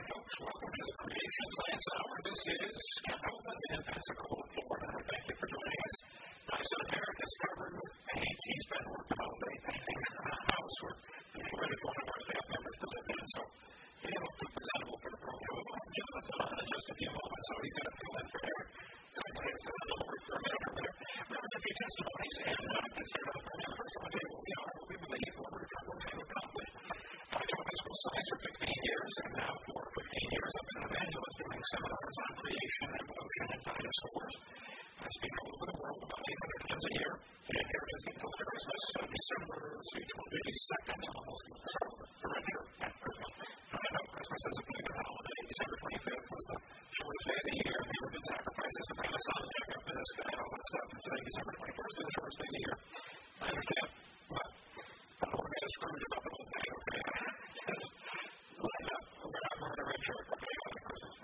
folks. Welcome to the Creation Science Hour. This is Ken Hovind in Pensacola, Florida. Thank you for joining us. My son Eric is covered with paint. He's been working all day painting the house. We're getting ready for one of our staff members to live in, so he didn't look too presentable for the program. Jonathan on in just a few moments, so he's going to fill in for Eric. So I'm going to stand a little bit for a minute over there. Remember a few testimonies, and get started on the program. First, I want to tell you what we are, what we believe, what we're trying to accomplish. I taught high school science for 15 years, and now for 15 years I've been an evangelist doing seminars on creation, evolution, and dinosaurs. I speak all over the world about 800 times a year, and here it is getting close to Christmas, December 22nd, almost the red shirt at Christmas. I know Christmas is a pretty good holiday. December 25th was the shortest day of the year. There were good sacrifices to bring the sun back up to the sky and all that stuff, and today, December 21st, is the shortest day of the year. I understand, but I don't want to get a Scrooge about the whole thing, okay? Just line up. We're not wearing a red shirt, okay, on Christmas.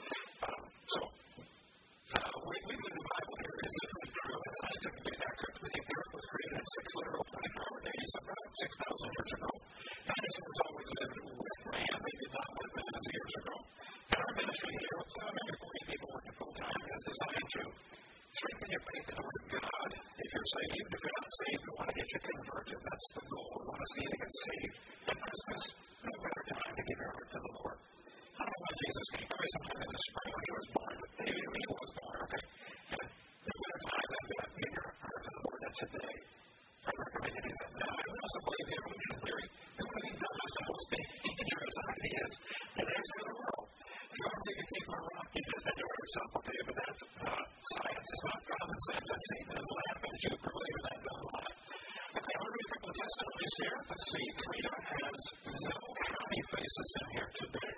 We believe the Bible here is literally true and scientifically accurate. We think the earth was created in 6 literal 24-hour days about 6,000 years ago. Dinosaurs always lived with man. They did not live millions of years ago. And our ministry here, with maybe 40 people working full-time, is designed to strengthen your faith in the Word of God. If you're saved, if you're not saved, we want to get you converted. That's the goal. We want to see you get saved. At Christmas, no better time to give your heart to the Lord. I don't know when Jesus came. Probably sometime in the spring when he was born. But maybe when he was born, okay? And no better time than to give your heart to the Lord than today. I recommend you do that now. I also believe the evolution theory. The one thing that is the most dangerous ideas in the history of the world. If you ever think it came from a rock, you just enjoy yourself, okay? But that's not science. It's not common sense. That's Satan is laughing at you for believing that dumb lie. Okay, I'm going to read a couple of testimonies here. Let's see. Frida has no county faces in here today.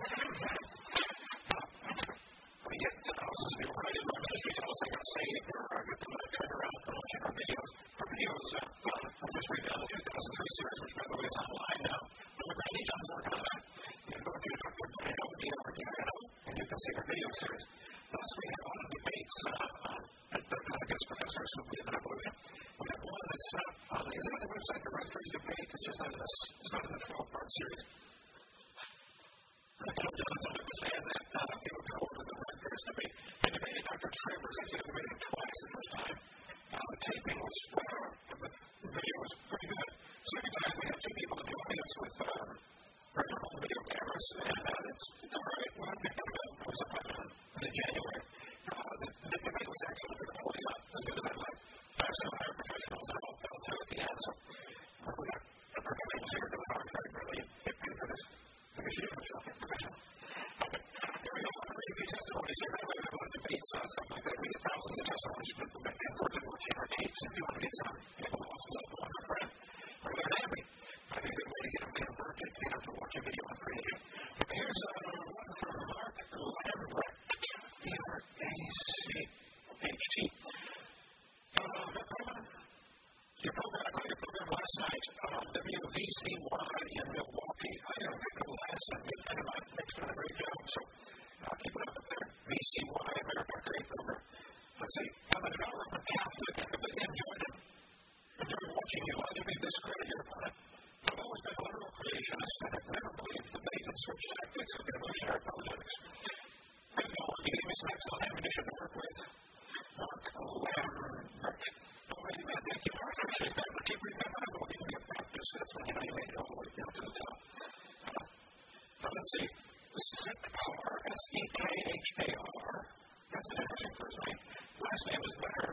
We get thousands of people right in our ministry tell us they got saved or got to turn around and watching our videos. Our videos, we just redone the 2003 series, which by the way is online now. Brother Brandy John's working on that. You can go to Dr. Dino, and you can see our video series. Plus, we have a lot of debates at the guest professors who believe in evolution. We have one that's is it on the website, the Rutgers debate? It's just not in the 12-part series. I told Jonathan to understand that he would go over to the Rutgers debate. They debated Dr. Travers. They debated him twice the first time. The taping was, the video was pretty good. Second time, we had 2 people in the audience with regular home video cameras, and it's all right. Well, it was up in January. The debate was excellent. The quality's not as good as I'd like. I have some higher professionals that all fell through at the end, so we got the professionals here doing our part, really get paid for this. Because you do yourself professional. Okay, here we go. I'm going to read a few testimonies here. Anyway, we have a lot of debates, stuff like that. We get thousands of testimonies from people that converted watching our tapes. If you want to get some, you have a lost loved one or friend, or they're happy. I think a good way to get them converted is to watch a video on creation. Okay, here's one from Mark Lambrecht, E-R-A-C-H-T. Your program last night on WVCY in Milwaukee. I have a good last night. I know I'm next to a great job, so I'll keep it up there. VCY, America, great program. Let's see. I'm a Roman Catholic. I really enjoyed watching you. Not to be discredit your opponent. I've always been a literal creationist and have never believed the debate and switch tactics of evolutionary apologetics. Good going. You gave me some excellent ammunition to work with. Mark Lambrecht. Thank you, Mark. I appreciate that. Keep reading that Bible. Give me a practice. That's when you made it all the way down to the top. Let's see. Sekhar, S-E-K-H-A-R. That's an interesting first name. Last name is better.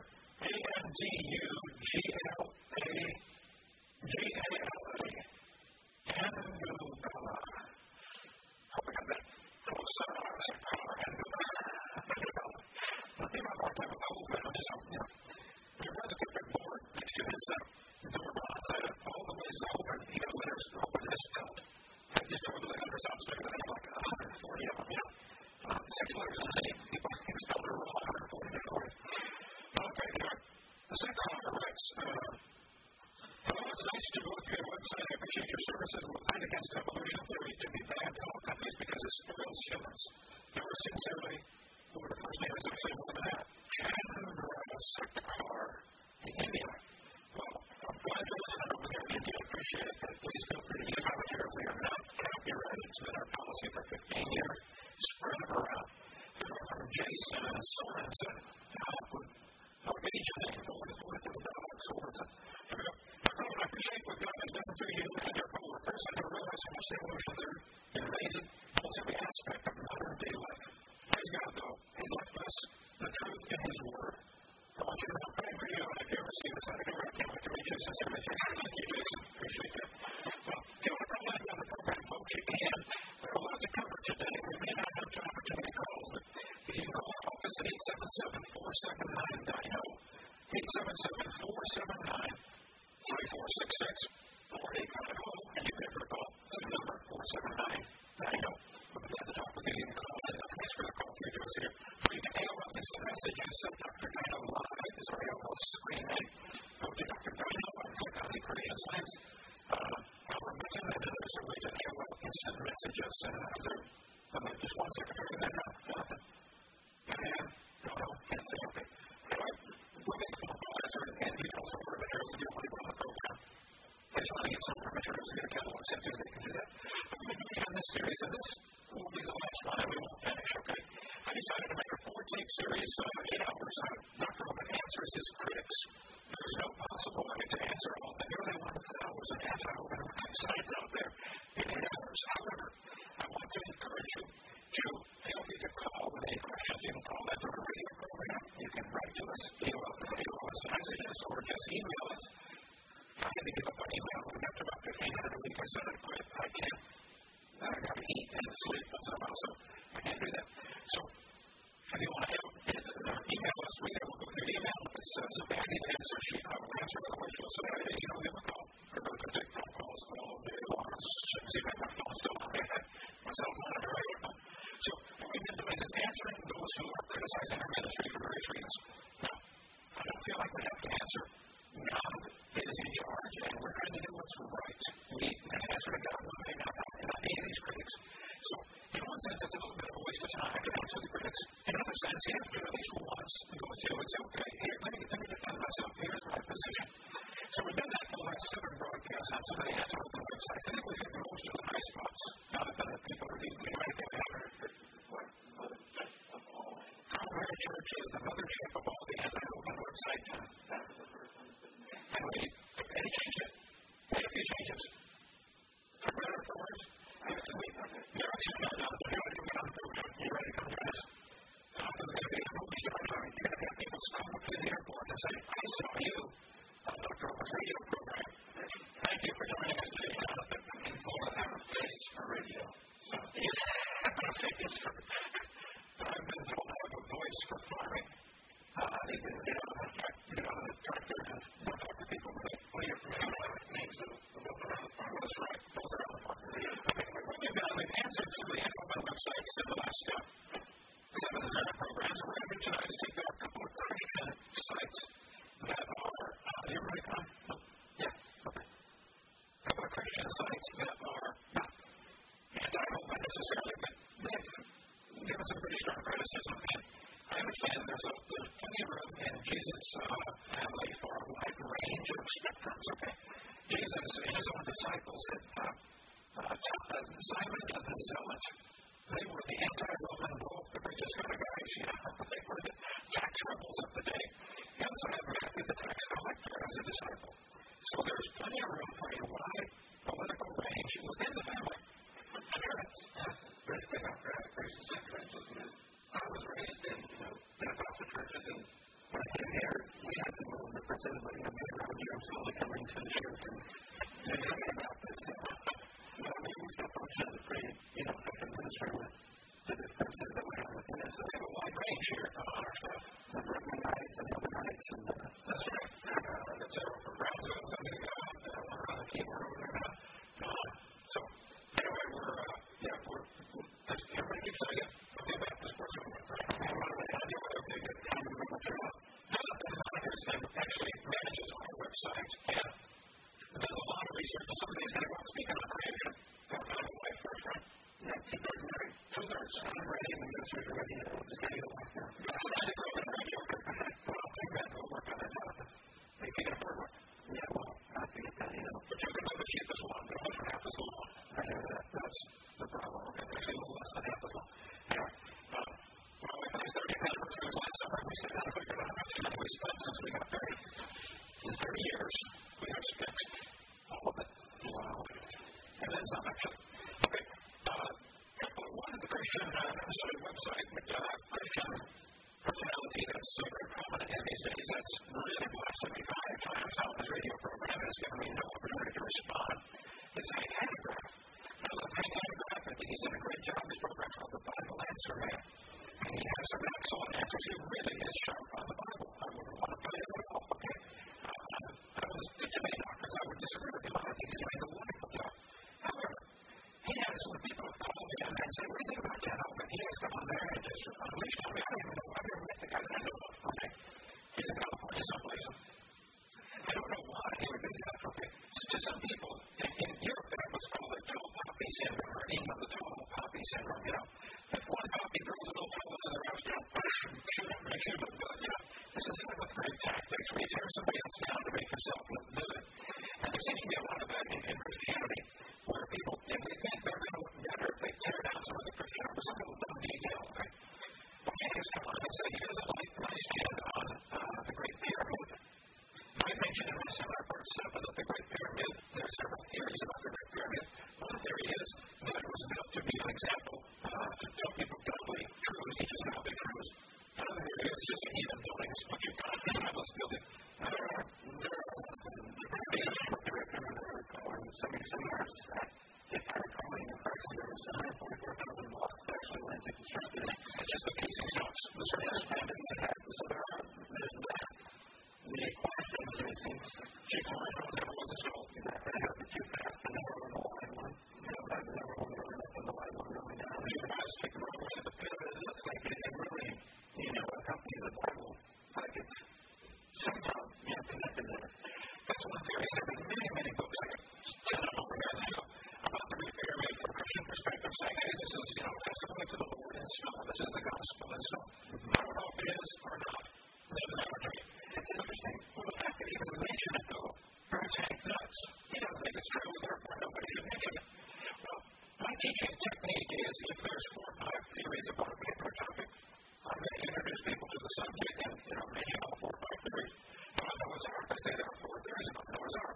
A-N-D-U-G-L-A. Andubala. Hope I got that close. Sekhar, Andubala. I've been on a long time with COVID. I'm just, your brother took their board next to his door outside of all the ways to open. He got letters to open his belt. I just told the letters out there that I had like 140 of them, 6 letters in the name. People spelled it wrong, 140 before. Okay, anyway. The second caller writes, hello, it's nice to go through your website. I appreciate your services. We'll fight against evolution theory to be bad to all countries because it spoils humans. Yours sincerely, who the first name is actually more than that, Chandra Sekhar in India. Well, I'm glad you're listening over there. I do appreciate that. Please feel free to use our materials. They are not copyrighted. It's been our policy for 15 years. Spread them around. There's one from Jason Sorensen. How age and influence with the dogs. Here we go. I appreciate what God has done through you and your co-workers. I don't realize how much the emotions are invaded almost every aspect of modern day life. Praise God, though. He's left us the truth in His Word. I want you to know I'm praying for you, and if you ever see this, I can't wait to meet you. Sincere invitation. Thank you, Jason. Appreciate that. Well, if you want to provide on the program, folks, you can. We're a lot to cover today. We may not have time for too many calls, but if you can call our office at 877-479-DINO, 877-479-3466, or 850, and you can ever call. Same number, 479-DINO. We'll be glad to talk with you. You can call in. Thanks for the call through to us here. Or you can AOL us a message and send Dr. Dino live is our AOL screen name. Go to Dr. Dino and click on the Christian Science. Albert Mitton and others are way to AOL instant messages. Just one secretary there now. Nothing. No, can't say okay. Anyway, we'll make a phone call answer and details of our materials if you want to go on the program. I just want to get some of our materials to get a catalog sent to you. They can do that. We've been doing on this series, and this will be the last one, and we won't finish, okay? I decided to make a 4-tape series, 8 hours on Dr. Roman answers his critics. There's no possible way to answer all the nearly 1,000 anti-Roman sites out there in 8 hours. However, I want to encourage you to feel free to call with any questions. You can call that through a radio program. You can write to us, email us messages, or just email us. I had to give up on email. We got to about 1,500 a week. I said I'd quit. I can't. I got to eat and sleep once in a while, so I can't do that. So if you want to email us, we will go through the email. If it says a bad answer sheet, I will answer. Otherwise, you'll say, hey, give a call. We're going to take phone calls all day long. See if I have my phone still on. I had my cell phone on. I don't know. So what we've been doing is answering those who are criticizing our ministry for various reasons. Now, I don't feel like we have to answer. God is in charge, and we're trying to do what's right. We answer to God, we not any of these critics. So, in one sense, it's a little bit of a waste of time to answer the critics. In another sense, you have to at least once go through and say, okay, here, let me defend myself. Here's my position. So we've done that for the last 7 broadcasts on some of the anti-Roman websites. I think we've hit most of the high spots. Now that people are being anything we haven't heard. Our very church is the mothership of all the anti-Roman websites. And we changed it. Made a few changes. For better or for worse. You're actually not done. You're ready to get on the program. You're ready to come join us. There's going to be a movie show. You're going to have people come up to the airport and say, I saw you on Dr. Roman's radio program. Thank you for joining us today. People have a face for radio. So, I've been told I have a voice for farming. They can get on the tractor and talk to people when you're from the names of those around the farm. That's right. Those around the farm. We've answered some of the anti-Roman websites in the last 7 programs. What we're going to do tonight is take a couple of Christian sites that are, you ready, Con? Yeah, okay. A couple of Christian sites that are not anti-Roman necessarily, but they've given some pretty strong criticism. And I understand there's plenty of room in Jesus' family for a wide range of spectrums, okay? Jesus and his own disciples had Simon and the Zealot. They were the anti-Roman both the religious kind of guys, they were the tax rebels of the day. He also had Matthew the tax collector as a disciple. So there's plenty of room for a wide political range within the family. First thing after Christian secularism is I was raised in Pentecostal churches, and when I came here, we had some little differences, but around here, I'm slowly coming to the church and hearing about this. We still function as a pretty, effective ministry with the differences that we have within it. So we have a wide range here on our stuff. The Brooklyn nights and the other nights, and that's right. That's from Brownsville, something one around the keyboard over there. So anyway, we're just everybody keeps saying it. Okay, back to sports. Jonathan Monitors actually manages our website and does a lot of research. And some of these guys want to speak on creation. I'm a wife first, right? Yeah, 2/3 married. 2/3. I'm ready, and the ministers are ready. Just getting it like that. I think we're going to well, I think that we'll work on that, Jonathan. Thanks again for work. Yeah, well, I have to get that, we sat down and figured out how much money we spent since we got married. In 30 years, we have spent all of it. Wow. And then some, actually. Okay. One of the Christian website, Christian personality that's very prominent in these days, that's really blasted me 5 times on his radio program and has given me no opportunity to respond. It's Hank Hanegraaff. I love Hank Hanegraaff. I think he's done a great job. His program's called The Bible Answer Man. And he has some excellent answers. He really is sharp on the Bible. I wouldn't want to fight it at all. Okay. I was too many doctors. I would disagree with him. I think he's doing a wonderful job. However, he has some people call me and say, what do you think about Ken Open? He has come on there and just unleashed on me. I don't even know. I've never met the guy that I know of. Okay. He's in California someplace. I don't know why he would do that. Okay. So to some people in Europe, they have what's called the tall poppy syndrome, or in England, the tall poppy syndrome. You know, if one poppy grows a little taller than the rest, you know, makes you look good. You know, this is seventh grade tactics where you tear somebody else down to make yourself look good. And there seems to be a lot of that in Christianity, where people, if they think they're going to look better if they tear down some of the Christian or some little dumb detail, right? Well, he has come on and said he doesn't like my stand on the Great Pyramid. I mentioned in my seminar part 7 that the Great Pyramid, there are several theories about the Great Pyramid. One theory is that it was built to be an example to tell people godly truths, teaches godly truths. Another theory is just an even building. It's what you got, let's build it. Some seminars at Power Calling, approximately there was 144,000 blocks that actually went into construction. It's just the casing stops. The surface band and that. So there's that. The questions, it seems, chief line never was installed. Exactly. They have the two paths and never on the line one. You know, that never on the line up and the line one going down. The two paths take the wrong way to the pyramid. It looks like it really, you know, accompanies the Bible. Like it's somehow, you know, connected there. That's one theory. There have been many books I could send them over here now about the Great Pyramid from a Christian perspective, saying, hey, this is, you know, testimony to the Lord in stone. This is the gospel in stone. I don't know if it is or not. Never know. It's interesting. Well, the fact that even mention it, though, drives Hank nuts. He doesn't think it's true, therefore nobody should mention it. Well, my teaching technique is if there's 4 or 5 theories about a particular topic, I'm going to introduce people to the subject and, you know, mention all 4 or 5 theories. Noah's Ark, I say there are 4 theories about Noah's Ark.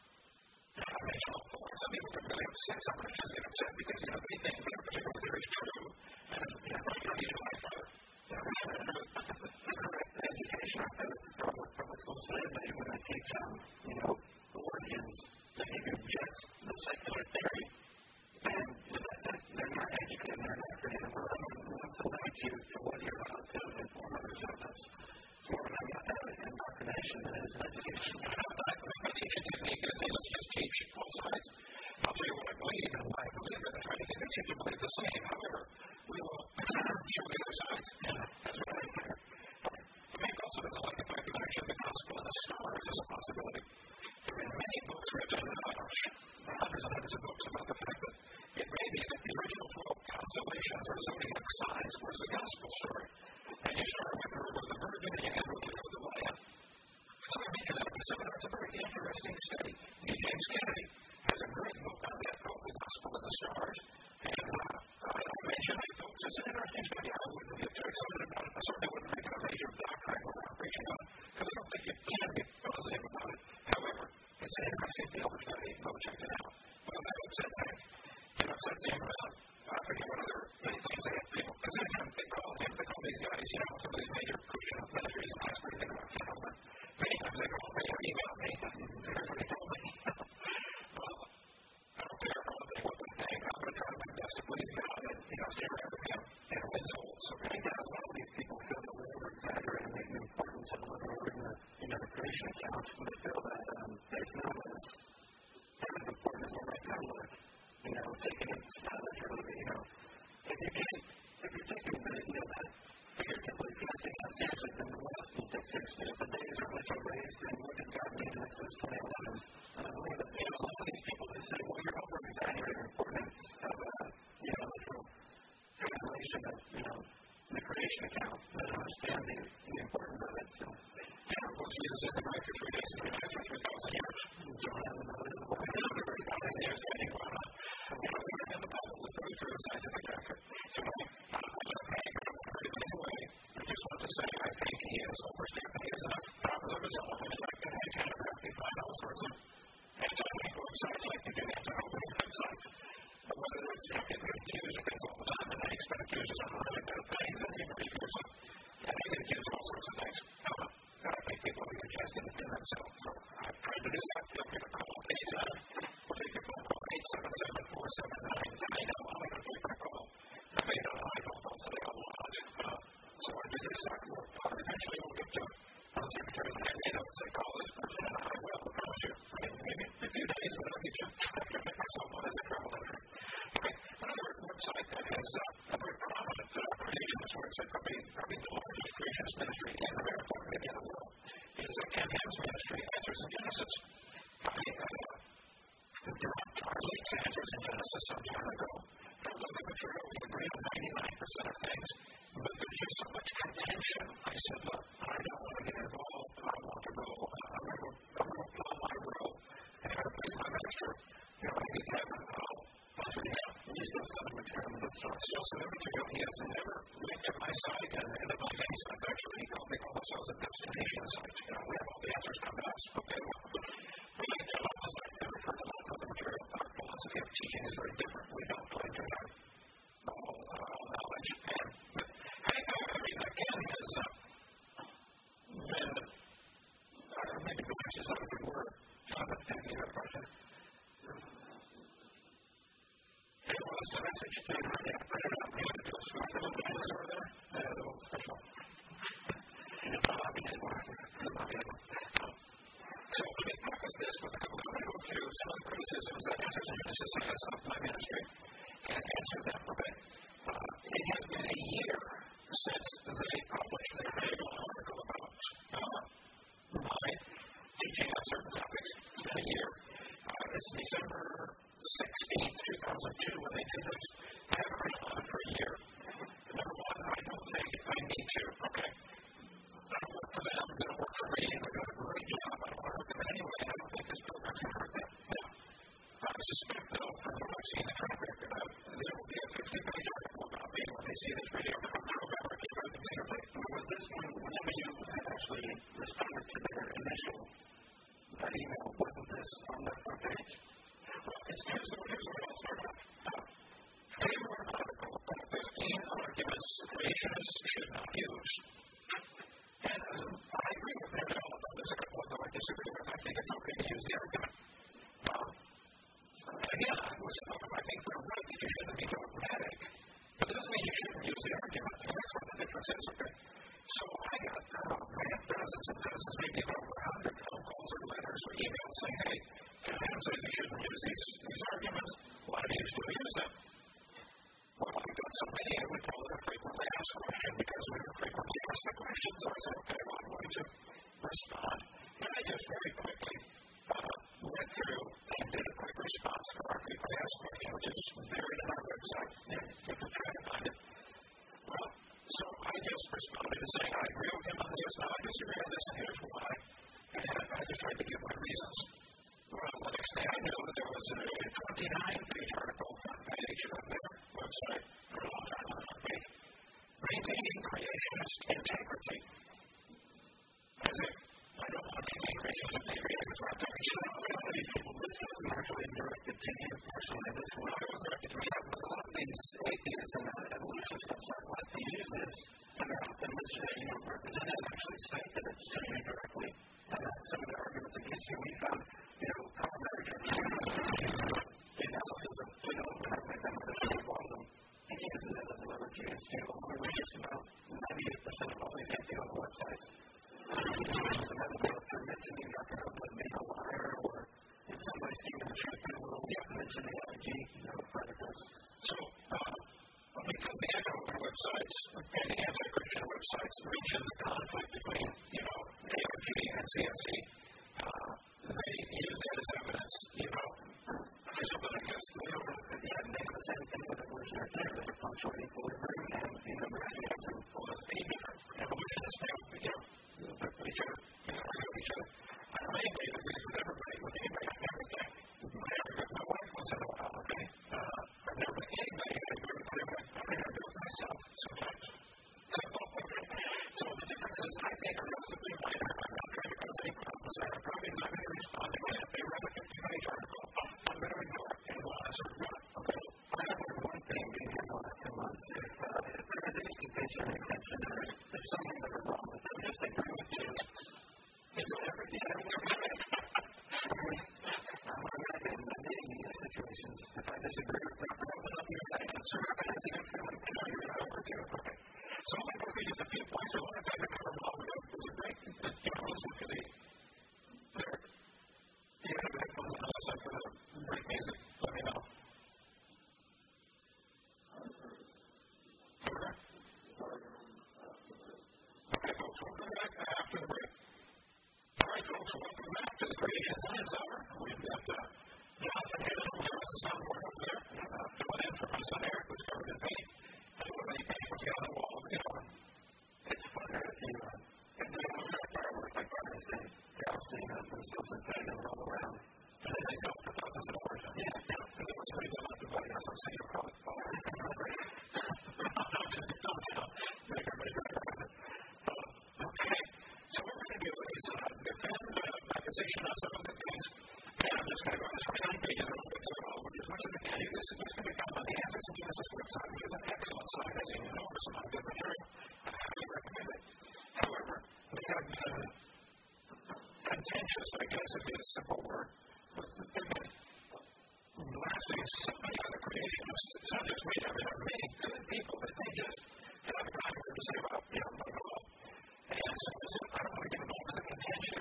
And I mention all 4. Some people get really upset. Some Christians get upset because, you know, they think their particular theory is true. And, you know, you don't need to like that. You know, we have the correct education. I think it's probably supposed to say, but when I teach on, you know, origins, they give you just the secular theory. And that's it. They're not educated. They're not creative. Or I don't want to limit you to what you're allowed to inform others of. That's more than I'm not having indoctrination than it is education. My teaching technique is, hey, let's just teach both sides. I'll tell you what I believe and why I believe it and try to convince you to believe the same. However, we will show the other sides. And that's what I hear. Hank also doesn't like the fact that actually the gospel and the stars is a possibility. There have been many books written, hundreds and hundreds of books about the fact that it may be that the original 12 constellations or zodiac signs was the gospel story. And you start with the Virgin and you end with the Lion. So I mentioned that in the seminar. It's a very interesting study. D. James Kennedy has a great book on that called The Gospel and the Stars. And I mentioned it, folks. It's an interesting study. I wouldn't get too excited about it. I certainly wouldn't make it a major doctrine where I'm preaching on it because I don't think you can be positive about it. However, it's an interesting field of study. Go check it out. Well, that upsets him. It upsets him. I forget what other things they have people. Because anytime they call these guys, you know, some of these major Christian ministries and ask what they think about Ken Open. Many times they call me or email me and here's what he told me. Well, I don't care for what they think. I'm going to try my best to please God and, you know, stay around with him and win souls. So I think that a lot of these people feel that we're over-exaggerating the importance of living in the, you know, the creation account. They feel that it's not as important as what right now look. You know, taking it literally, you know, if you're taking the, you know, that figuratively, if you're taking it seriously, then the last you take seriously, if the days are literal days, then what did God mean in Exodus 20:11? And I believe that, you know, a lot of these people who say, well, you're over-exaggerating the importance of, you know, literal translation of, you know, the creation account, but understand the importance of it. So, you know, once Jesus said the night for 3 days and the night for 3,000 years, John had another one. Years, I think, well, you know, we're in the Bible, we're going through a scientific effort. So, I don't know, I don't heard it anyway. I just just want to say I think he is overstated. He is enough popular as someone who is like to hang kind of you find all sorts of anti-link websites like you do anti-opening websites. Whether it's getting accused of things all the time and they expect users on really bad things and even reviewers of they get accused of all sorts of things. I think people are going to just defend themselves. So I've tried to do that. Feel free to call anytime. We'll take your phone call 877-479-90. I'm going to take my call. I may not like phone calls today a lot. So I do this. Eventually we'll get to the Secretary of the Navy and say, call this person and I will. I promise you. Maybe a few days, but I'll get you. I can make myself on as a travel editor. Okay. Another website that has a very prominent creationist website, probably the largest creationist ministry in America, maybe in the world, is Ken Ham's ministry, Answers in Genesis. I dropped our link to Answers in Genesis some time ago. I love the material. We agree on 99% of things, but there's just so much contention. I said, look, I don't want to get involved. I want to go. I'm going to follow my role. And I'm going to be my minister. I need to have we still send him material. Still send him material. He has never linked to my site and the Blind Any sites. Actually, they call themselves a destination site. We have all the answers come to us. Okay, well, we link to lots of sites that refer to lots of other material. Our philosophy of teaching is very different. We don't claim to have all knowledge. But Ken has been, maybe glitch is not a good word. Thank you for the question. It was the message. I put it up. We had to do a swap. There's a little over there. A little special. So let me preface this with a couple of go through some of the criticisms that Answers in Genesis has of my ministry and answer them. Okay. It has been a year since they published their annual article about my teaching on certain topics. It's been a year. It's December 16th, 2002 when they did this. I haven't responded for a year. Number one, I don't think I need to. Okay. I don't work for them. They don't work for me. They're doing a great job. I don't want to work with them anyway. I don't think this program's going to hurt them. Now, I suspect, though, from what I've seen the track record of, there will be a 50-page article about me when they see this video from November. Was this whenever you had actually responded to their initial email, wasn't this on that front page? Here's where it all started out. They wrote an article about 15 arguments creationists should not use. And I agree with them all about this. Although I disagree with them, I think it's okay to use the argument. Again, I think they're right that you shouldn't be dogmatic, but it doesn't mean you shouldn't use the argument. And that's what the difference is, okay? So I got dozens and dozens, maybe over 100 phone calls or letters or emails saying, hey, Ken says you shouldn't use these arguments. Why do you still use them? Well, I've got so many, I would call it a frequently asked question because we were frequently asked the question. So I said, okay, well, I'm going to respond. And I just very quickly went through and did a quick response for our frequently asked question, which is buried on our website. And you can try to find it. Well, so I just responded to saying, I agree with him on this, no, I disagree on this, and here's why. And I just tried to give my reasons. Well, the next day I knew that there was a 29-page article on page of their website, or a long time on the page, maintaining creationist integrity. As if I don't want to maintain creationist integrity, because we're not talking about people. This wasn't actually directed to you personally. This one was directed to me. But a lot of these atheists and evolutionists websites like to use this, and they're often represented and actually state that it's to you directly. And some of the arguments against you, we found, our marriage the analysis of and I think that one of them, he uses it as a leverage against you. Only just about 98% of all these anti-home websites. Some of them are mentioning not going to let me a liar, or if somebody's speaking the truth, they will mention the ARG, predators. So, because the anti-home websites and the anti-Christian websites mention the conflict between, ARG and CSE, they use that as evidence, for something like this. They don't make the same thing with evolutionary theory. They're functional equilibrium, and we're actually have some philosophy different. Evolutionists with each other, argue with each other. I don't know anybody that agrees with everybody, with anybody on everything. I agree with my wife once in a while, okay? I've never met anybody that I agree with everybody. I agree with myself sometimes. So So the differences, I think, are relatively minor. I'm not trying to cause any problems there. I'm probably not going to respond again if they write a 50-page article. I'm going to ignore it and go on sort of okay. I have one thing being in the last 2 months. If there is any contention or intention, or if something's ever wrong with them, just agree with you. It's everything. I'm in these situations. If I disagree with them, I'm open up your answer. I'm going to see if I'm going to carry it over to it. Okay. So I'm going to go through just a few points. I want to take a cover them all. There's a break. Listen to the lyric. You have headphones on the side for the break music. Let me know. Okay. Okay, folks, we'll come back after the break. All right, folks, welcome back to the Creation Science Hour. We've got Jonathan Hale, who has the soundboard over there, filling in for my son Eric, who's covered in paint. I don't know if any paint was got on the wall. It's fun if they don't start fireworks like farmers say. They're all seeing themselves in paint and roll around. And then they sell for thousands of dollars. Yeah. Because it was pretty good on the body. I was saying, you'll probably fall. Make everybody go around it. Okay. So what we're going to do is defend my position on some of the things. And I'm just going to go on this 29 pages a little bit through all of as much as I can. This can be found on the Answers in Genesis website, which is an excellent site, as you know, for some good material. I highly recommend it. However, we have been contentious, I guess, if it's a simple word. They've been blasting so many other creationists. It's not just me. I mean, there are many good people that they just have a kind of word to say about, my goal. And so I don't want to get involved in the contention.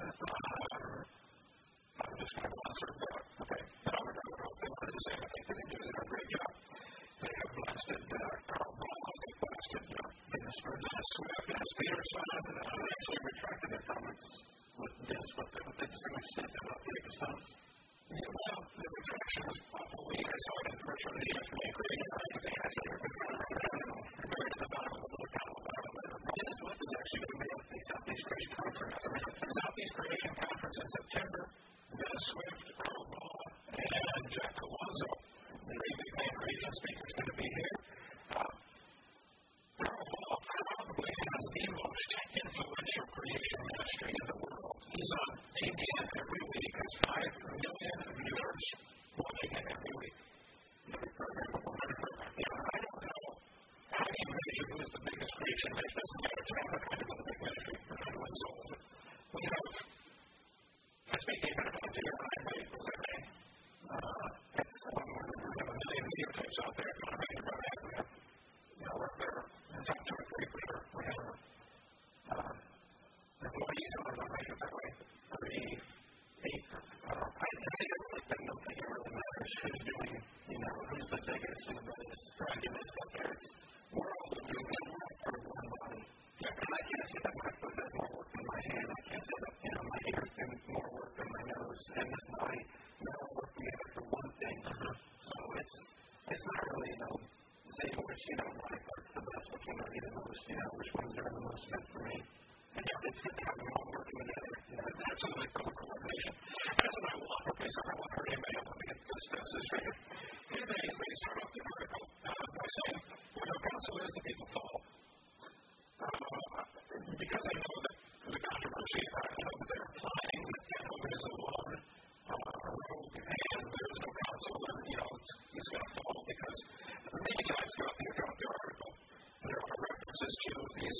I'm just going to go on sort of okay. But I'm going to go what they wanted to say. I think they do a great job. They have blasted Carl Ball. They've blasted Dennis Swift, Dennis Peterson. They actually retracted their comments with Dennis Swift. They just so much said about the Stones. Yeah, well, the retraction was awful weak. I saw it in the first one of the ESPN created. They actually were buried at the bottom of the little panel. Dennis Swift is actually going to be at the Southeast Creation Conference. The Southeast Creation Conference in September. Dennis Swift, Carl Ball, and Jack Alonso, the big name creation speaker, is going to be here. Carl Ball probably has the most influential creation ministry in the world. He's on TBN every week. Has 5 million viewers watching him every week. Every program. I don't know how do you measure who is the biggest creation ministry? It doesn't matter to me. I'm not trying to build a big ministry. We're trying to win souls. We have, speaking of volunteer, was that name? It's we have 1 million videotapes out there. If you want to make it about that, we have, we're up there. In top 2 or 3 for sure. We have employees who are measured that way. 38. I don't think it really matters who's doing, who's the biggest and the biggest arguments out there. We're all doing one body. Yeah, and I can't say that my foot does more work than my hand. I can't say that, my ears do more work than my nose. And this body, all work together for one thing. So it's not really, saying which, body part's the best, which one I need the most, which ones are the most fit for me. And yes, it's good to have them all working together. It's absolutely coordination. That's what I want. Okay, so I want her email. Let me get this straight. Here they start off the article by saying, where counsel is, the people fall. Because I know that the controversy, I know that they're implying that Hogan is alone, and there's no counsel, and it's going to fall because many times throughout the article, there are references to these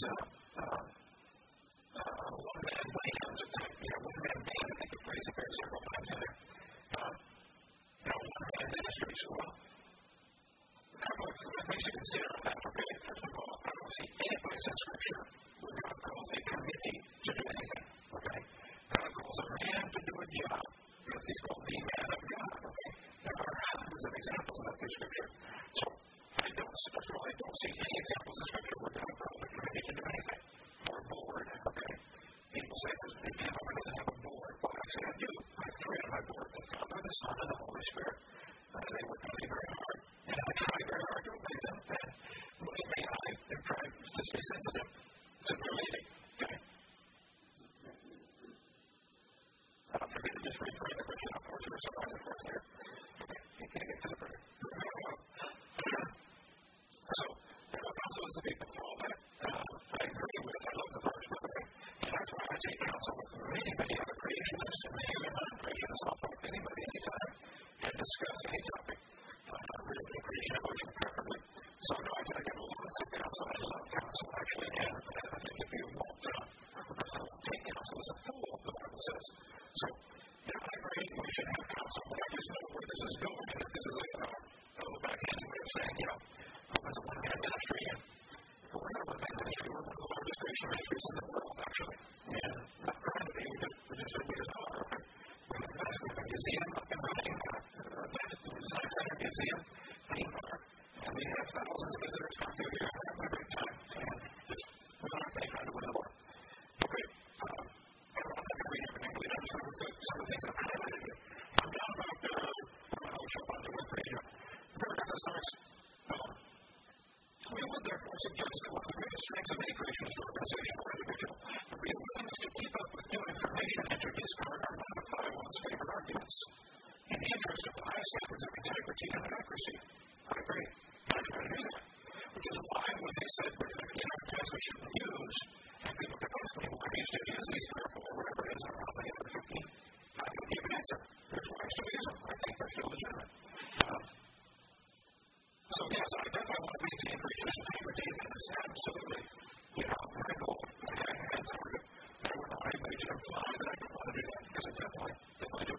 one-man bands, one-man band, I think the phrase appears several times in there. One-man ministries. Well, a couple of things to consider on that, okay? First of all, I don't see any place in Scripture where God calls a committee to do anything, okay? God calls a man to do a job because he's called the man of God, okay? There are hundreds of examples of that in Scripture. So, I don't see any examples in Scripture where God calls a committee to do anything. Or a board, okay? People say that Hogan doesn't have a board. Well, actually, I do. I have 3 on my board. The Father, the Son, and the Holy Spirit. They work on me very hard. And I try very hard to obey them. And believe me, I try to just be sensitive to their leading. Okay? Forget to just read the question. Of course, we're surprised for us here. Okay, you can't get to the prayer. So, counsel is the people fall back. I agree with, I love the verse. take counsel with many, many other creationists and many other non-creationists. I'll talk to anybody anytime and discuss any topic. Really, creation evolution preferably. So no, I get lots of counsel. I love counsel actually, and I think if you won't take counsel as a fool, the Bible says. So, I agree we should have counsel, but I just know where this is going, and this is like a backhanded way of saying, it's a one-man ministry, and we're not a one-man ministry, we're one of the largest Christian ministries in the world, actually. And not trying to be, we just said we just know it. We have a museum up and running, the Design Center Museum, theme park, and we have thousands of visitors come through here every great time, and just we're on our thing trying to win the war. Okay, I don't want to read everything, but I'm some of the things I've highlighted here. I'm down about, I'll jump on the web page. Paragraph that starts, we would therefore suggest that one of the greatest strengths of any creationist organization or individual would be a willingness to keep up with new information and to discard or modify one's favorite arguments in the interest of the high standards of integrity and accuracy. I agree. I try to do that. Which is why when they said there's 15 arguments we shouldn't use, and people could ask me, well, I used to use these 3 or 4, whatever it is, I don't know the other 15. I would give an answer. Here's why I still use them. I think they're still legitimate. So, yes, I definitely want to maintain creationist integrity, and it's absolutely, my goal. And target. I don't want anybody to imply that I don't want to do that, because I definitely do.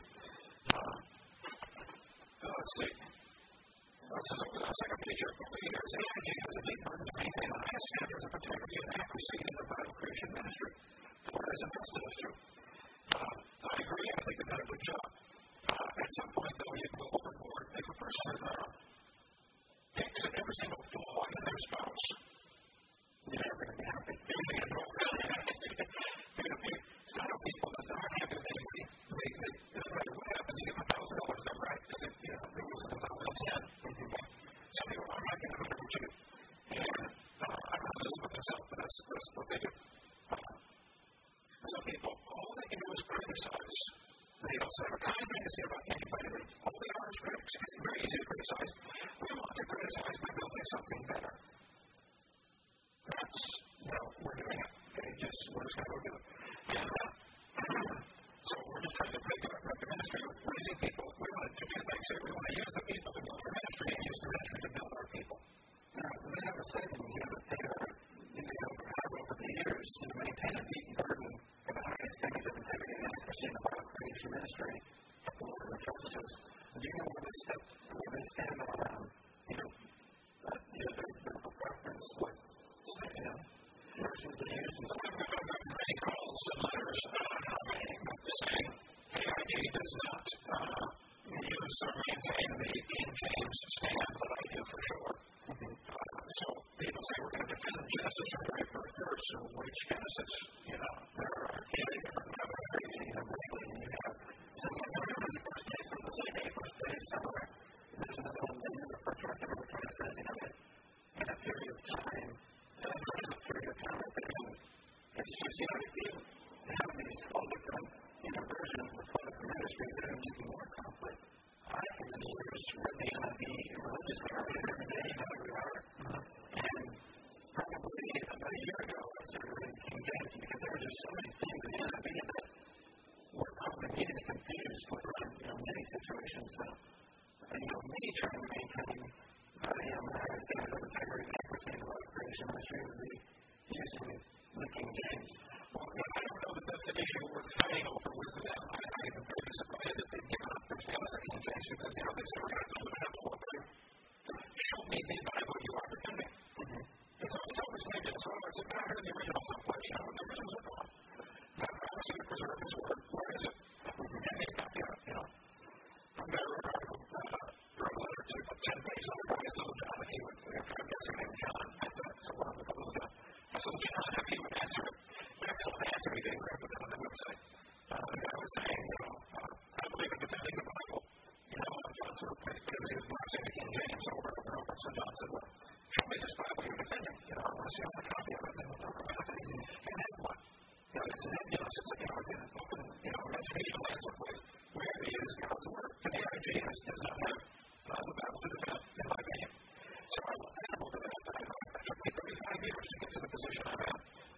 Let's see. This is over the second page here. Leaders, AIG has a deep burden to maintain the highest standards of integrity and accuracy in the Bible creation ministry. The Lord has entrusted us to. I agree. I think they've done a good job. At some point, though, you can go overboard. If a person picks at every single flaw in their spouse, you're never going to be happy. You're going to get overstand. You're going to pick some people that aren't happy with anybody. No matter what happens, you give them $1,000, they're right. Because it wasn't 1,010. Some people are not going to agree with you. And I'm not little with myself, but that's what they do. Some people, all they can do is criticize. They don't have a kind thing to say about anybody. All they are is critics. It's very easy to criticize. We want to criticize by building something better. That's, we're doing it. Okay, we're just going to go do it. And so we're just trying to break up the ministry with raising people. We want to do 2 things here. We want to use the people to build our ministry and use the ministry to build our people. We have a saying here that they have over the years to maintain a deep burden for the highest standards of integrity and accuracy in the Bible creation ministry. The Lord has entrusted us. Do you know where they stand on, the preference, what versions they use? I've got many calls and letters saying AIG does not use or maintain the King James stand, but I do for sure. So people say we're going to defend Genesis from the very first verse, so which Genesis? There are different reading and you have some of them in the first day, some of the second day, first day, somewhere. There's another one in the first chapter where it kind of says, in a period of time, it's just, if you have these 12 different, versions of the ministries that are making more conflict, I, in the years, read the NIV religiously every day, we are. And probably about a year ago, I started reading King James because there were just so many things in the NIV that were complicated and confused with many situations. So, me trying to maintain the highest standards of integrity and accuracy in the Bible creation ministry would be using the King James. Well, I don't know that that's an issue worth fighting over with them. I'm very surprised that they've given up their stand on the King James because they say we're going to fundamental warfare. Show me the Bible you are defending. It's always needed. It's better than the original someplace. The originals are gone. But I want to see the preserve his word. Where is it? And they've got I'm better wrote a letter to 10 pages on his little John, and he would, I'm guessing named John, so one of the little John. So John, if he would answer it, excellent answer he gave, put it on the website. The guy was saying, I believe in defending the Bible. John sort of his box in the King James over and over. So John said, well, show me this Bible you're defending. I want to see how much copy of it, and then we'll talk about it. And then what? It's in an open, imagination land someplace where it is God's word. And the AIG does not have the Bible to defend, in my opinion. So I looked at that. It took me 35 years to get to the position I'm at. That the King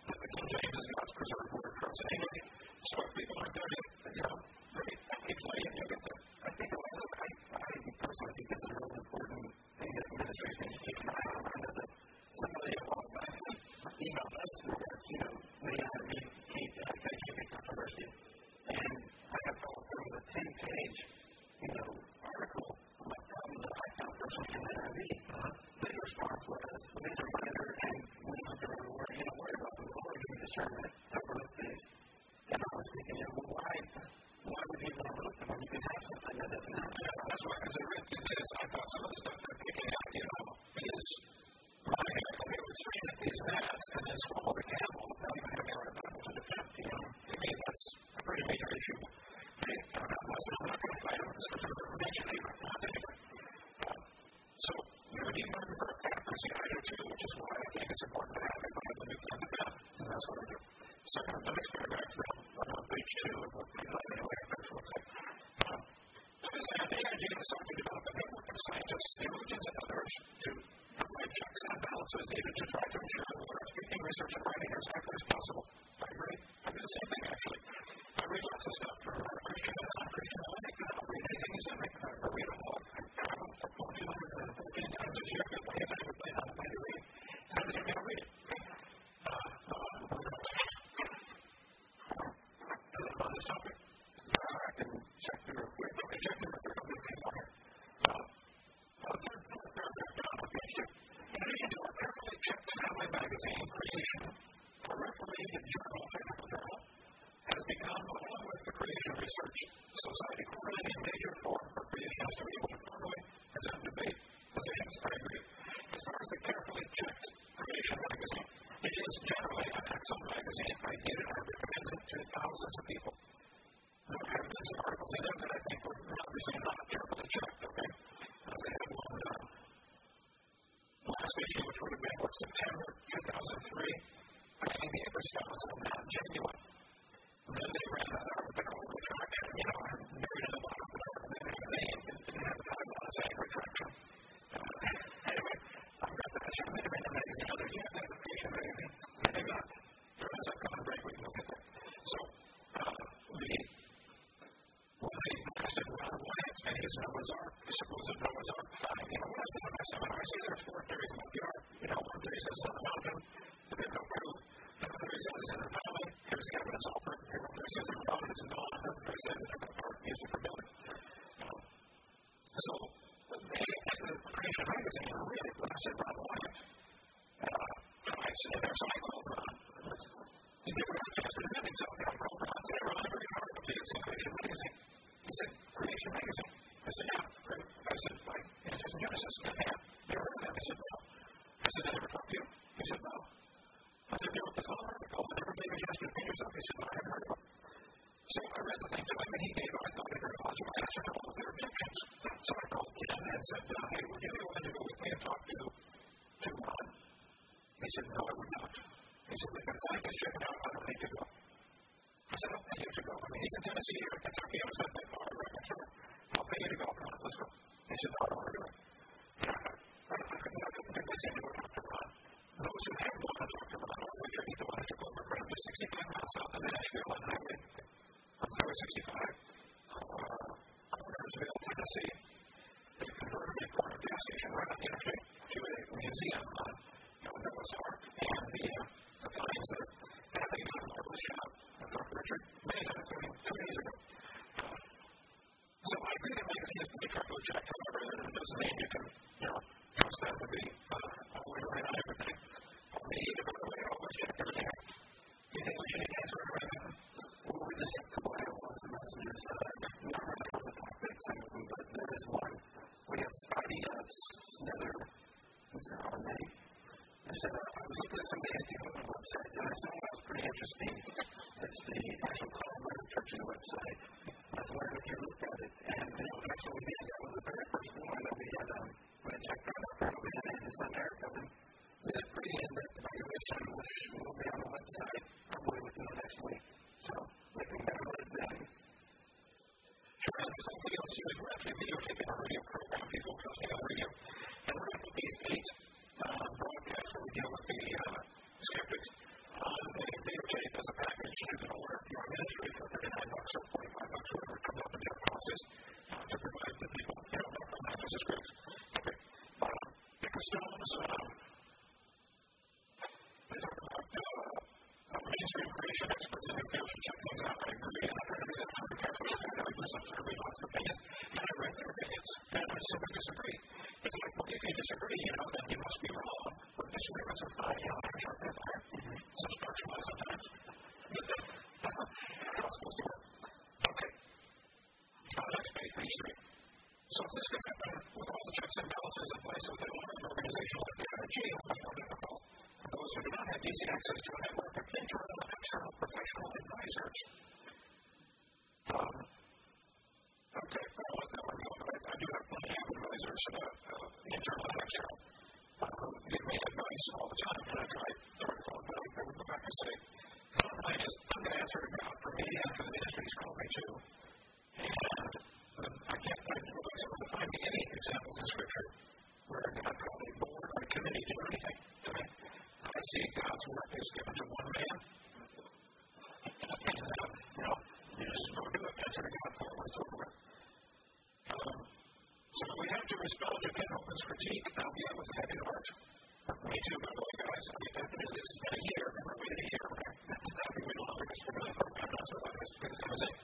James is God's preserved word for us in English. So if people aren't there yet, great. Keep playing, you'll get there. I think I personally think this is a really important thing that ministries need to keep an eye on. I know that somebody a while back emailed us that, we had a Kate controversy. And I have gone through a 10-page, article about problems that I found personally in the NIV. The response was, these are minor and we don't have to worry about them. Lord, give me discernment to overlook these. And I was thinking, why would you overlook them when you can have something that doesn't happen? Yeah, that's why as I read through this, I thought some of the stuff they're picking out, is minor. They would strain at these gnats and then swallow the camel without even having a Bible to defend. To me, that's a pretty major issue. I'm not going to fight on this for information either. So, we need learn for accuracy either too, which is why I think it's important to have it by the new plan to them. And that's what I do. Second, the next paragraph from page 2 of what we looks like. This AIG is sought to develop a network of scientists, theologians, and others to provide checks and balances needed to try to ensure that what our speaking, research, and writing are as accurate as possible. I agree. I do the same thing, actually. I read lots of stuff from Christian and non-Christian. I'll read anything you send me. I read a lot. I travel for 14 times this year. If I have time to play, I'll play to read. Send it to me, I'll read it. On this topic, I can check through real quick. Okay, check through real quick. I'll do a few more here. Third paragraph down on page 2. In addition to our carefully checked family magazine, Creation, a refereed journal, technical journal, has become, along with the Creation Research Society, quarterly a major forum for creationists to be able to formally present debate positions. I agree. As far as the carefully checked Creation magazine, it is generally an excellent magazine. I get it. I recommend it to thousands of people. There have been some articles in there that I think were obviously not carefully checked, okay? They had one last issue, which would have been September 2003, finding the response on that genuine. And then they ran that out with their own retraction, buried in the bottom of it, and then they didn't have the time on a saying retraction. Anyway, I've got that issue. They ran the magazine. Others, they have the Creation magazine. And they got, there is a common break, we can look at that. So, when they blasted Ron Wyatt and his Noah's Ark, supposed Noah's Ark finding, when I did my seminar, I say there's 4 theories about the Ark. One theory says it's on the mountain, but there's no proof. Another theory says it's in the valley. Here's the evidence offered. Another theory says it's in the mountain, it's in the lawn. Another theory says it's in the park, used for building. So, they had the Creation magazine really blasted Ron Wyatt. And so I called Ron. He gave me a chance to defend himself. I called Ron and said, Ron, I read an article to you. It's in Creation magazine. He said, Creation magazine? I said, yeah, great. I said, like, Genesis and Genesis. Yeah, you ever heard of them? He said, no. I said, did I ever talk to you? He said, no. I said, you wrote this whole article and everybody was asking to opinions of it. He said, no, I haven't heard of it. So I read the thing to him and he gave, I thought, a very logical answer to all of their objections. So I called Ken and said, hey, would you be willing to go with me and talk to Ron? He said, no, I would not. He said, if it's scientists check it out, I don't need to go. I said, I'll pay you to go. He's in Tennessee or Kentucky. I was not that far. I'll pay you to go. Let's go. He said, no, I don't want to do it. I couldn't convince him to go talk to Ron. Those who have gone to talk to Ron are Richard Ethan and took over for him to 65 miles south of Nashville on Highway 65. Connersville, Tennessee. They converted a corner gas station right on the interstate to a museum on Noah's Ark and the finds that are happening on the marvelous shop. I talked to Richard many times, 2 days ago. So I agree that magazine is to be carefully checked. However, it doesn't mean you can, trust that to be always right on everything. We need to always check everything out. Do you think we should answer everything? Well, we just have a couple of some messages. Not really on the topic, some of them, but there is one. We have Spotty Sneather. Is there our name? I said, I was looking at some of the anti-Hogan websites, and I saw one that was pretty interesting. It's the National Colorado Church's website. I was wondering if you looked at it. And actually, that was the very first one that we had checked out. We had his son Eric up and did a pretty in-depth evaluation, which will be on the website probably within the next week. So, we can download it then. Sure, and there's something else you would actually videotaping our radio program, people listening on radio. And we're going to put these 8 broadcasts where we deal with the skeptics. They videotape as a package. You can order your ministry for $39 or $45, whatever it comes up in their cost is, to provide the people, not just as great. Okay. Picker Stones, they talk about mainstream creation experts in nuclear should check things out. I agree, and I've heard of it. I'm carefully listen to everybody lots of opinions, and I read their opinions, and I simply disagree. It's like, well, if you disagree, then you must be wrong. But disagreements are fine, I'm sure they're fine. Some structural sometimes. But how it's supposed to work. Okay. Next page 3. So if this could happen with all the checks and balances in place within an organization like the IRG, it was more difficult. Those who do not have easy access to a network of internal and external professional advisors. Okay, I'll let that one go. I do have plenty of advisors, internal and external, who give me advice all the time, and I try to phone them. I would go back and say, mine is, I'm going to answer to God for me and for the ministry He's called me to. And I can't find any examples in Scripture where God called a board or a committee to do anything. I see God's work is given to one man, and you just go do it, answer to God for it, it's over with. So we have to respond to Ken Holman's critique. I'll be able to have it heart. Me too, by the way, guys. I mean, this has been a year. We're waiting a year. That'll be way longer because we're really program not so long as it was in.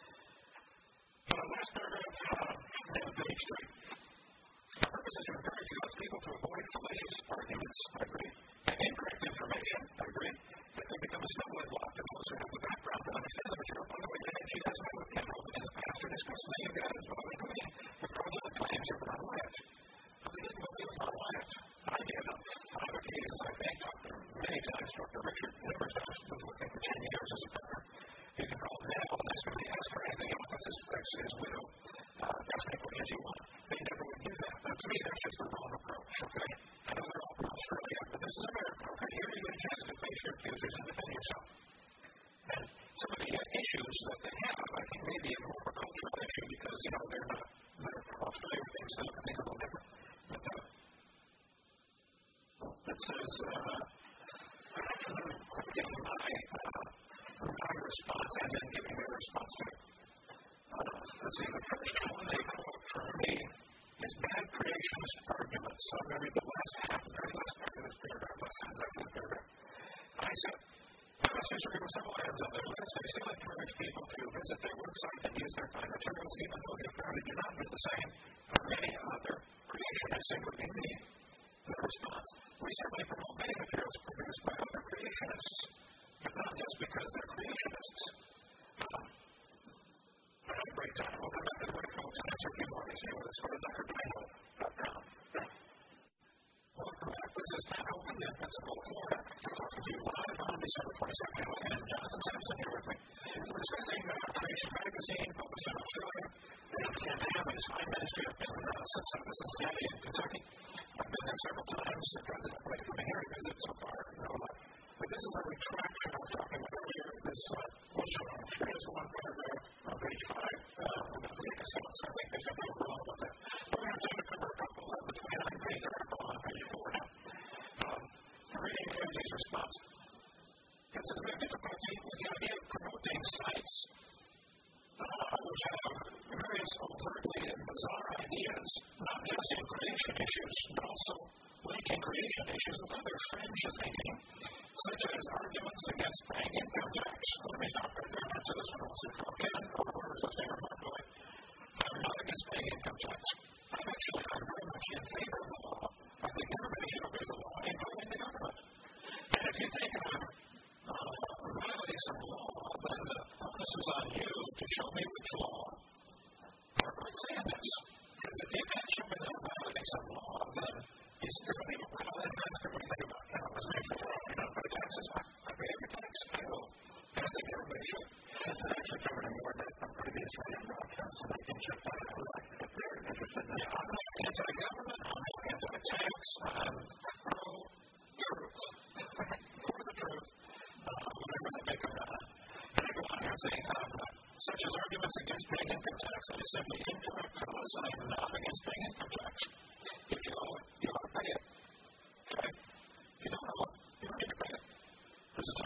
Last paragraph, page 3. Our purpose is to encourage God's people to avoid fallacious arguments, I agree, and incorrect information, I agree, that they become a stumbling block to those who have the background to understand the material. By the way, she has met with Ken Holman in the past to discuss many of that as well, including the fraudulent claims of Ron Wyatt. They didn't know he was Ron Wyatt. I did on 5 occasions. I thanked Dr. many times, Dr. Richard, numerous times, was with him for 10 years as a partner. You can call him now and ask for anything else. That's his widow. Ask any questions you want. They never would do that. To me, that's just the wrong approach, okay? I know they're all from Australia, but this is America, okay? Here you get a chance to face your accusers and defend yourself. And some of the issues that they have, I think, may be more of a cultural issue because, they're not, they're Australia things, so things are a little different. But it says, giving my response and then giving their response to it. Let's see, the first one they quote from me is bad creationist arguments. So I'm going to read the very last part of this paragraph, last sentence after the paragraph. I said, let's disagree with several items on their list. They still encourage people to visit their website and use their fine materials, even though they apparently do not do the same for many other creationists, including me. The response, we certainly promote many materials produced by other creationists, but not just because they're creationists. I had a great time. We'll come back to the break, folks, and answer a few more of these here with us. Go to drdino.com. Welcome back. This is Pat Holman in Pensacola, Florida. We're talking to you live on December 22nd, and Jonathan Sampson here with me. We're discussing Creation Magazine, published in Australia, and Ken Ham and his fine ministry up in Cincinnati in Kentucky. I've been there several times. I've tried to wait for my hearing visit so far. But this is a retraction I was talking about earlier. This here's one paragraph on page 5 about the Stones. I think there's something wrong with that. But we have time to cover a couple of the 29-page article on page 4 now. Reading MJ's response. It says we have difficulty with the idea of promoting sites which have various overtly bizarre ideas, not just in creation issues, but also linking creation issues with other fringe thinking, such as arguments against paying income tax. Let me stop right there and answer this one also from Ken, or whoever's listening remarkably. I'm not against paying income tax. I'm very much in favor of the law. I think everybody should obey the law, including the government. And if you think I'm violating some law, then the onus is on you to show me which law. Or quit saying this. Because if you can't show me that I'm violating some law, then he's going to be well, and that's going to be thinking about, what's my fault? Pay taxes. I pay every tax. I will. And I think everybody should. This is actually covered in more than a previous radio broadcast, so they can check that out if they're interested in that. I'm not anti-government. I'm not anti-tax. I'm pro-truth. For the truth. Whatever they make of that. And I go on here saying, such as arguments against paying income tax, that is simply incorrect for us. I am not against paying income tax. If you owe it, you ought to pay it. Okay? If you don't owe it, you don't need to pay it. There's a tax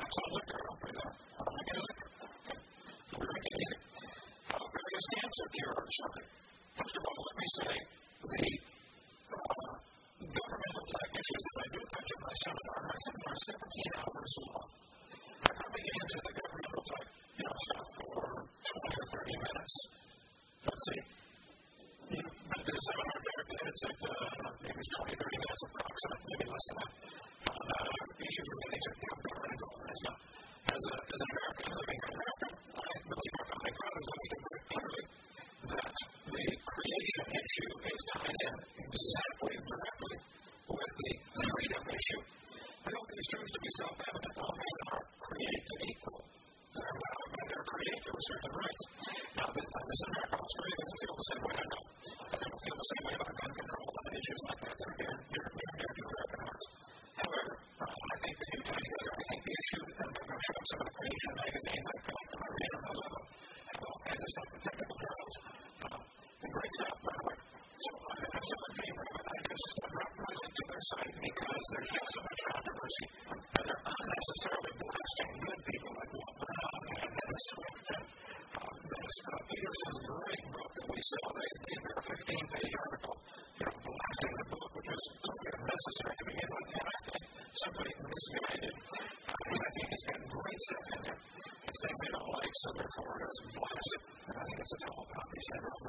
it's not liquor, I don't believe that. I don't get liquor. Okay. We're drinking either. Various cancer cures. Okay. First of all, let me say the governmental type issues that I do touch in my seminar, are 17 hours long. I probably get into the governmental type stuff for 20 or 30 minutes. Let's see. But the seminar there, it's at maybe 20, 30 minutes approximately, maybe less than that. Issues relating to government involvement. Now, as an American living in America, I believe our founding fathers understood very clearly that the creation issue is tied in exactly directly with the freedom issue. I hope these truths to be self-evident. All men are created equal. They're created with certain rights. Now, this America, Australia doesn't feel the same way. I know. They don't feel the same way about gun control and issues like that. They're near to American hearts. However, I think that you tie together, I think the issue, and I'm going to show up some of the creation magazines I collect and I read them, I love them, and all kinds of stuff, the technical journals, and great stuff, by the way. So I'm still in favor of it. I just dropped my link to their site because there's just so much controversy, and they're unnecessarily blasting good people like Walt Brown and Dennis Swift and Dennis Peterson's great book that we sell. They gave me a 15-page article, blasting the book, which is totally unnecessary to begin with, and I think somebody misguided. I think it's got great stuff in there. It's things they don't like, so therefore it's blasted. And I think it's a total copy syndrome.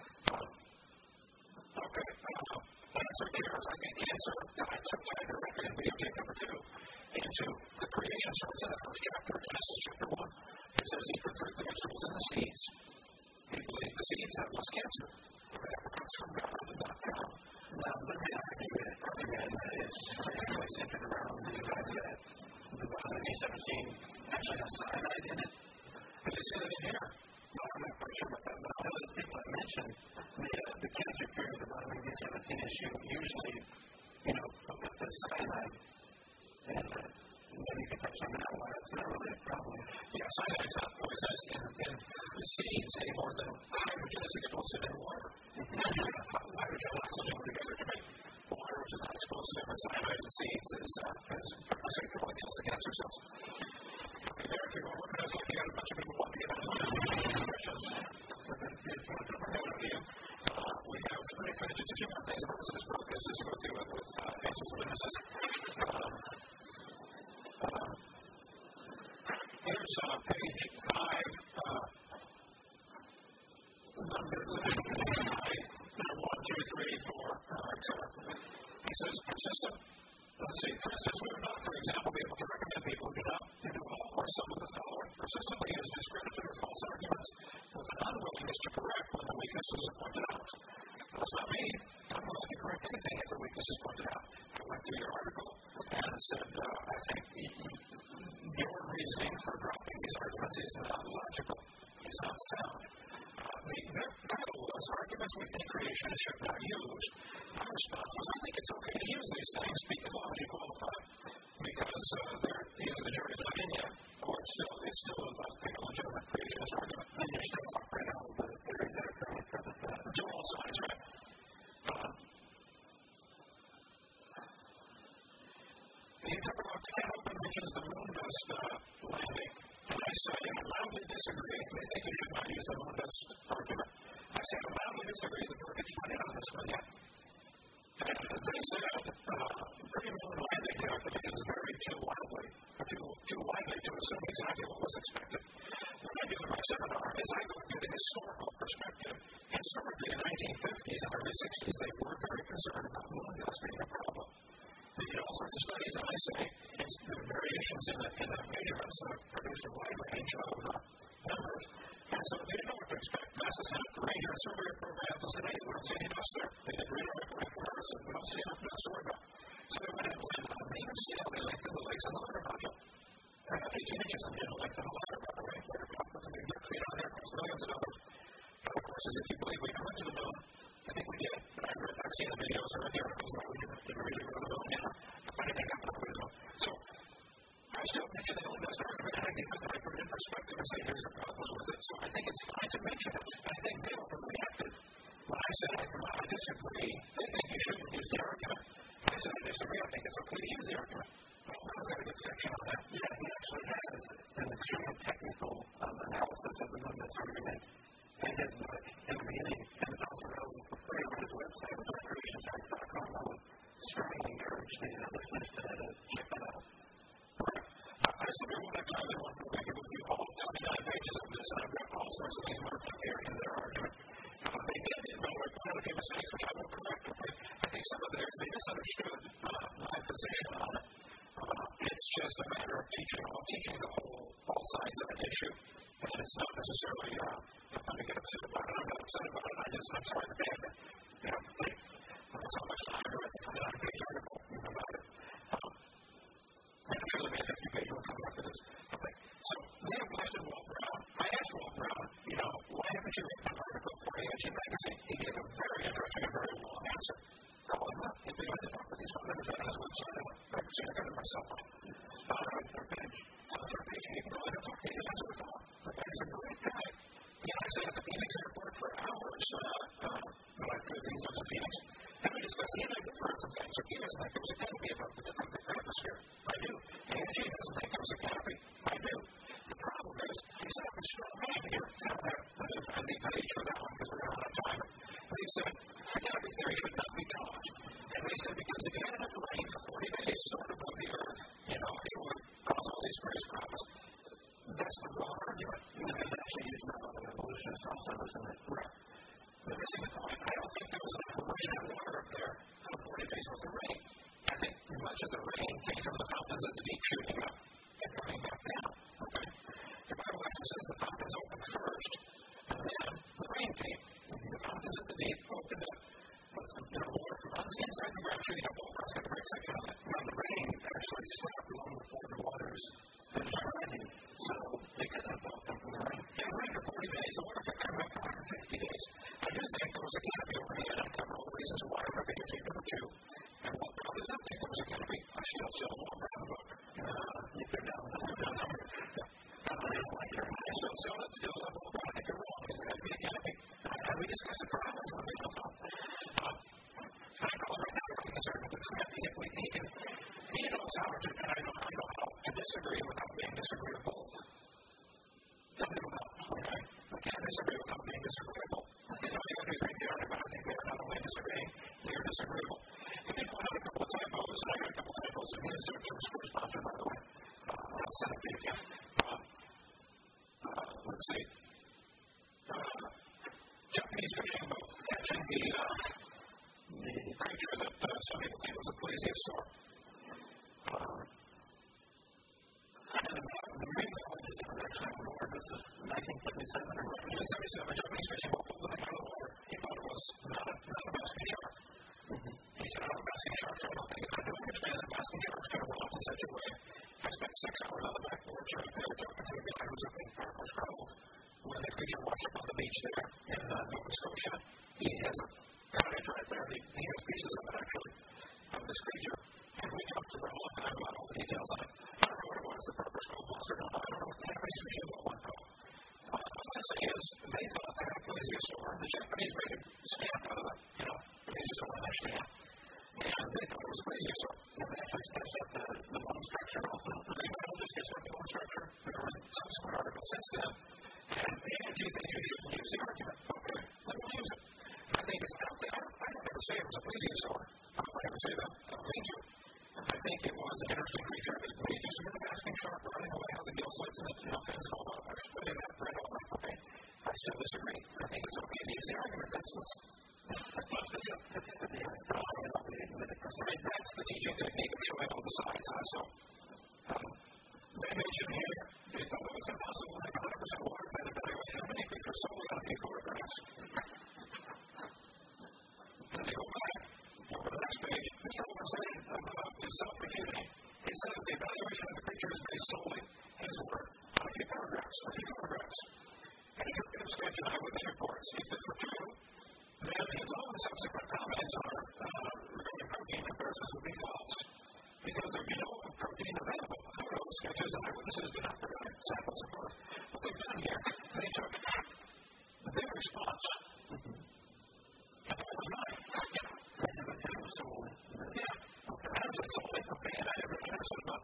Okay. Cancer cures. I think cancer, I took time to record in videotape number 2 into the creation starts in the first chapter, Genesis chapter 1. It says, eat the fruit, the vegetables, and the seeds. People eat the seeds have less cancer. Whatever comes from God.com. Now, let me argue that is basically centered around the fact that the vitamin B17 actually has cyanide in it. But they say that in here. No, I'm not quite sure about that. But I know that people have mentioned the cancer cure, the vitamin B17 issue, usually, with the cyanide. And then you can touch on that one. That's not really a problem. Yeah, cyanide is not poisonous in seeds any more than hydrogen is explosive in water. Hydrogen and oxygen go together to make water, which is not explosive, and cyanide in seeds is particularly against the cancer cells. Okay, there you go. I was looking at a bunch of people wanting to get on questions. We have finished a few more things about this book as we go through it with answers and witnesses. Here's page 5, number 1, 2, 3, 4, etc. He says persistent. Let's see, for instance, we would not, for example, be able to recommend people who do not do all or some of the following. Persistently use discredited or false arguments with an unwillingness to correct when the weaknesses are pointed out. That's not me. I'm willing to correct anything if the weakness is pointed out. I went through your article and said, I think your reasoning for dropping these arguments is not logical. It's not sound. The title was Arguments We Think Creationists Should Not Use. My response was, I think it's okay to use these things as long as you qualify, because they're either the jury's not in yet, or it's still a legitimate creationist argument. And you're still offering all the theories that are currently present to all sides, right? You talk about Ken Open mentions the moon dust landing, and I say I loudly disagree. They think you should not use the moon dust argument. I say I loudly disagree. The verdict's not in on this one yet. And they said pre-moon landing calculation is very too widely to assume exactly what was expected. What I do in my seminar is I go through the historical perspective. Historically, in the 1950s and early 60s, they were very concerned about moon dust being a problem. They did all sorts of studies, and I say the variations in the measurements produced a wide range of numbers. And so they didn't know what to expect. NASA sent out the Ranger and Surveyor program and said, hey, we don't see any dust there. They did radar records, and we don't see enough dust to worry about. So they went and landed on them. Even still, they lengthened the legs on the lunar module. 18 inches and didn't lengthen the ladder, by the way. They're going to get feet on there. There's millions of dollars. Of course, if you believe we ever went to the moon, I think we did. I've seen the videos or the articles where we didn't really go to the moon. If I didn't happen to go to the moon. So I still mention the moon dust argument, and I think that I put it in perspective and say here's the problems with it. So I think it's fine to mention it. I think they overreacted when I said I disagree. They think you shouldn't use the argument. I said I disagree. I think it's okay to use the argument. Well, Bell's got a good section on that. Yeah, he actually has an extremely technical analysis of the movements argument in his book in the beginning, and it's also available for free on his website at recreationscience.com. I would strongly encourage the listeners to check that out. I submit one at a time. I want to make it with you all 29 pages of this, and I've got all sorts of these marked up here in their argument. They did, by the way, one of the famous things which I will correct. I think some of theirs, they misunderstood my position on it. It's just a matter of teaching the all sides of an issue, and it's not necessarily I'm going to get upset about it. I'm not upset about it. I'm sorry that they had to, take so much time to write the 29-page article about it. And I'm sure there'll be a 50-page one coming after this. Okay. So we have questioned Walt Brown. I asked Walt Brown, why haven't you written an article for AIG magazine? He gave a very interesting and very long answer. If we had to talk with these phone numbers on his website, I got it myself. On the third page, you can go ahead and talk to him and answer the phone. He's a great guy. I sat at the Phoenix airport for hours when I flew things up to Phoenix. And we discussed, he and I differ on some things. So he doesn't think there was a canopy above the atmosphere. I do. AIG doesn't think there was a canopy. I do. The problem is, he said, I'm a strong man here. I think the page for that one because we're out of time. But he said, the canopy theory should not be taught. And they said, because if you had enough rain for 40 days stored above the earth, it would cause all these various problems. That's the wrong argument. There's actually used by a lot of evolutionists also, isn't it? Right. But missing the point, I don't think there was enough rain and water up there for 40 days worth of rain. I think much of the rain came from the fountains at the deep shooting up and coming back down. Okay? The Bible actually says the fountains opened first, and then the rain came. The fountains at the deep opened up with some water from on the inside the ground shooting up. That's got a great section on it. Now the rain actually stopped along before the waters and rising, so they couldn't have built them from the rain. It rained for 40 days. The water kept coming up for 150 days. I do think there was a canopy overhead. I cover all the reasons why I'm going to get number 2. And Walt Brown does not think there was a canopy. I still sell Walt Brown the book. You could down the number. I still sell it. Still love Walt Brown. I think you're wrong. There had to be a canopy. And we discussed it for hours when we don't talk. And I call it right now. I'm concerned with the canopy. He knows how to, and I know how to disagree without being disagreeable. Tell me about it. Okay? We can't disagree without being disagreeable. You have these right there, but I think they're not only disagreeing, they're disagreeable. He did point out a couple of typos, and I got a couple of typos in his first sponsor, by the way. I'll send it to you again. Let's see. Japanese fishing boat catching the creature that some people think was a plesiosaur. The marine biologist in the time of war, this is 1977 or 1977, a Japanese fishing boat pulled it out of the water. He thought it was not a basking shark. He said, I don't have basking sharks, so I don't think I do understand that basking sharks can run off in such a way. I spent 6 hours on the back porch right there talking to the guy who was up in Farmers Grove when the creature washed up on the beach there in Nova Scotia. He has a cottage right there. He has pieces of it, actually, of this creature. And we talked for a long time about all the details on it. I don't know what it was, the purpose of monster. I don't know what the Japanese fishing boat one called. What I say is, they thought they had a plesiosaur. The Japanese made a stamp out of it, they just don't understand. And they thought it was a plesiosaur. And they actually sketched up the bone structure also. The biologist sketched up the bone structure. There are subsequent articles since then. And the AIG thinks you shouldn't use the argument. Okay, let me use it. I think it's out there. I don't ever say it was a plesiosaur. I don't ever say that. I don't mean to. I think it was an interesting creature. It was just a basking shark running away how the gill slits and its fins fall off. I've studied that for a while. Okay, I still disagree. I think it's okay to use the argument. That's the teaching technique of showing all the sides. So, they mentioned here, they thought it was impossible to have 100% watertight evaluation of any creature solely on a few photographs. And they go back over the next page. Mr. Olsen is self-refuting. He says the evaluation of the creature is based solely, his word, on a few paragraphs, or a few photographs. An interpretive sketch and eyewitness reports. If this were true, then his own subsequent comments regarding protein comparisons would be false, because there would be no protein available. Photos, sketches, and eyewitnesses do not provide samples of forth. What they've done here, they took their response, and that was mine. That's a good thing. So, yeah, okay, I was solely, okay, and I never said about the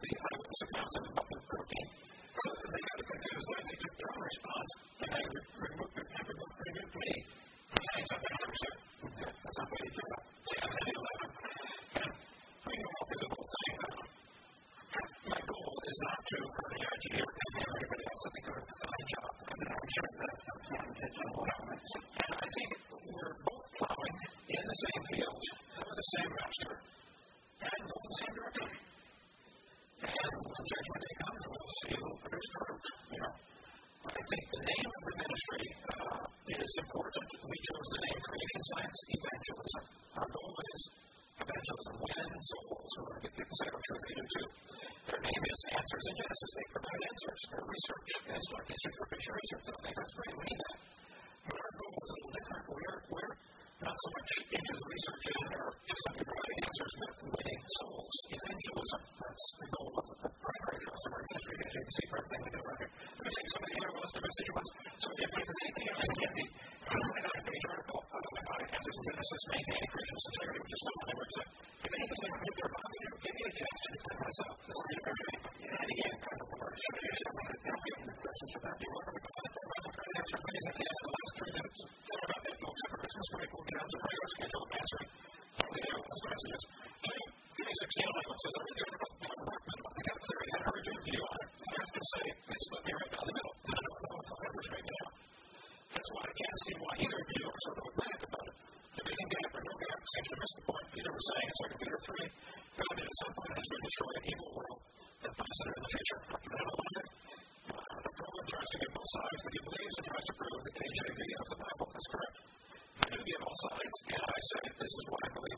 eyewitness accounts of the protein. So they got confused when they took their own response, and they removed it and removed me for saying something 100%. That's not what you do. Say I'm 11. And we can go through the whole thing. My goal is not to hurt the IG or everybody else. I think we're doing a fine job. I'm sure that's not the intentional elements. And I think we're both plowing in the same field for the same master and going the same direction. And when Judgment Day comes, we'll see who produced fruit. I think the name of the ministry is important. We chose the name Creation Science Evangelism. Our goal is evangelism, win souls. We're going to get people say, I'm sure they do too. Their name is Answers in Genesis. They provide answers. Their research is like history for picture research. I think that's great. We need that. But our goal is a little different. We're not so much into the research end or just simply providing answers, but winning souls. Evangelism. That's the goal of the primary thrust of our ministry, as you can see for everything we do right here. Let me take some of the list of message ones. So if there's anything else, it can be a 9-page article about Answers in Genesis, maintaining creation's integrity, which is still on my website. If anything that would be about you, give me a chance to defend myself. This is the very and again, kind of a word. Should I use someone that don't give me questions about you? What are we going to do? I'm trying to answer as many as I can in the last 3 minutes. Sorry about that, folks. After Christmas break, we'll get on some regular schedule of answering all the last messages. 2016 says, I read the article on Workman. I got a theory. I had a review on it. I have to say, it split me right down the middle. And I don't know if I'll ever straighten it out. That's why I can't see why either of you are sort of glad about it. The big gap or no gap seems to miss the point. Peter was saying in 2 Peter 3, God at some point has to destroy an evil world that finds it in the future. I don't want it. The problem tries to get both sides, but he believes and tries to prove the KJV of the Bible. That's correct. I do get all sides, and I say, this is what I believe,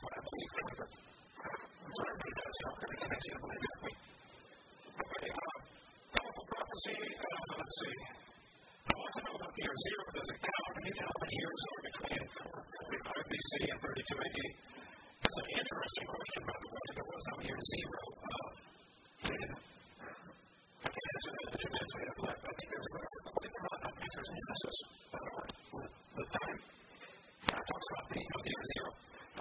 So everybody does, everything makes you believe it. Okay, powerful prophecy, let's see. I want to know about the year 0. Does it count? Can you tell how many years are between 45 BC and 32 AD? That's an interesting question, by the way. There was no year 0. I can't answer that in the 2 minutes we have left. I think there's a better, believe it or not, Answers in Genesis. The time. It talks about the year 0.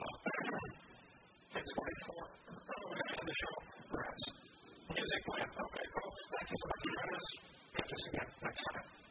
It's 44. We're going to end the show. Rest. Music went. Okay, folks, thank you so much for joining us. Catch us again next time.